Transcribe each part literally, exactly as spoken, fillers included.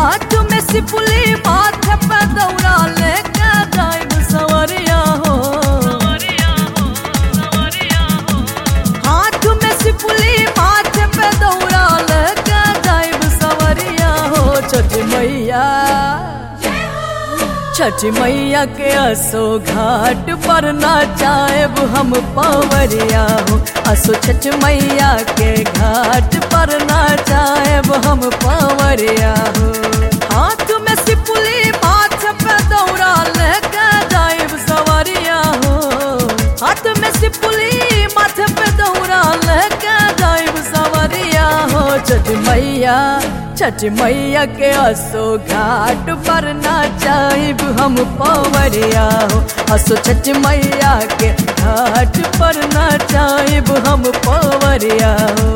हाथ में सिपुली माथे पे दौरा लेके जाइब सवरिया हो। हाथ में सिपुली माथे पे दौरा लेके जाइब सवरिया हो। छठी मैया छठी मैया के असो घाट पर नाचाएब हम पवरिया हो। असो छठ मैया के घाट पर नाचाएब हम पवरिया हो। हाथ में सिपुली माथे पे दौरा लेके जाइब सवरिया हो। हाथ में सिपुली माथे पे दौरा लेके जाइब सवरिया हो। छठ मैया छठ मैया के असो घाट पर नाचाइब हम पवरिया हो। असो छठ मैया के घाट पर नाचाइब हम पवरिया हो।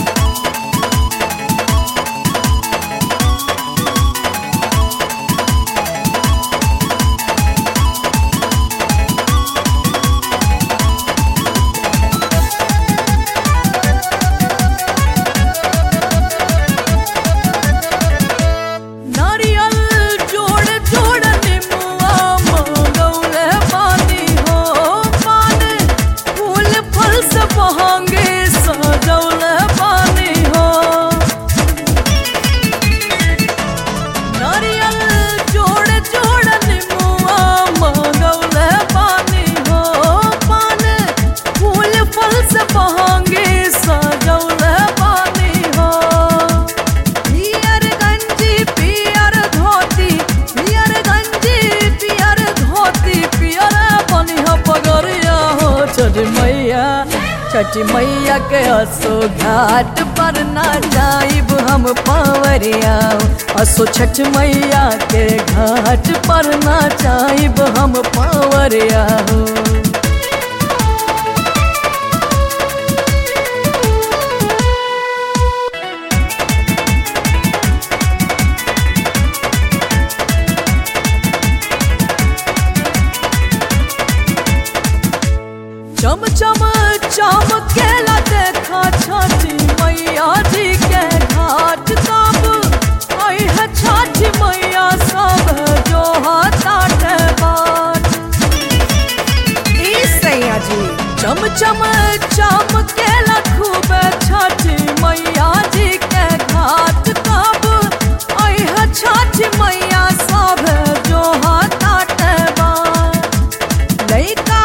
छठी मैया के असो घाट पर नाचाइब हम पवरिया हो। असो छठ मैया के घाट पर नाचाइब हम पवरिया हो। चम चम चमकेला देखा छठी मैया जी के घाट। तब आई है छठी मैया सब जो हाथे बाट। सैया जी चम चम चमकेला खूब छठी मैया जी के घाट। तब आई है छठी मैया सब जो हाथे बाट। लइका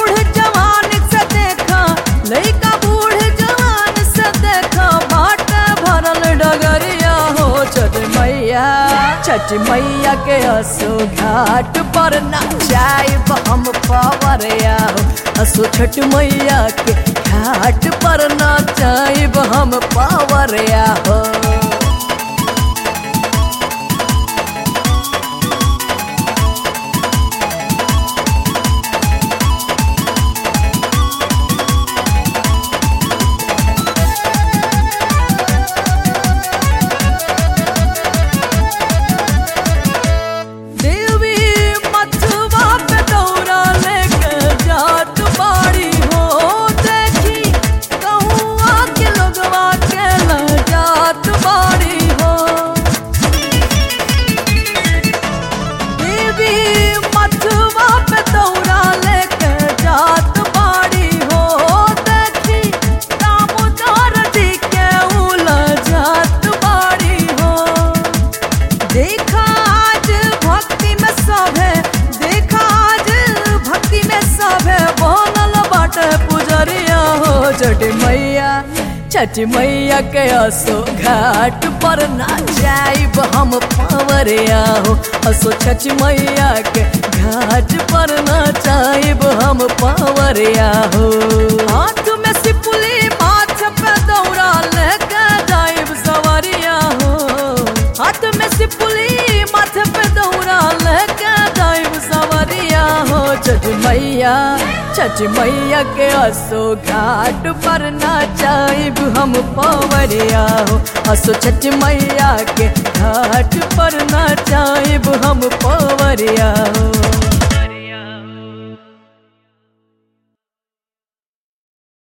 लइका बूढ़ जवान से देखा बाट भरल डगरिया हो। छठ मैया छठ मैया के असो घाट पर नाचाइब हम पवरिया हो। असो छठ मैया के घाट पर नाचाइब हम पवरिया हो। छठ मैया छठ मैया के असो घाट पर नाचाइब हम पवरिया हो। असो छठ मैया के घाट पर नाचाइब हम पवरिया हो। हाथ में सिपुली माथे पे दौरा लेके जाइब सवरिया हो। हाथ में सिपुली माथे पे दौरा लेके जाइब सवरिया हो। छठ मैया छठ मैया के असो घाट पर नाचाइब हम पवरिया हो। असो छठ मैया के घाट पर नाचाइब हम पवरिया हो।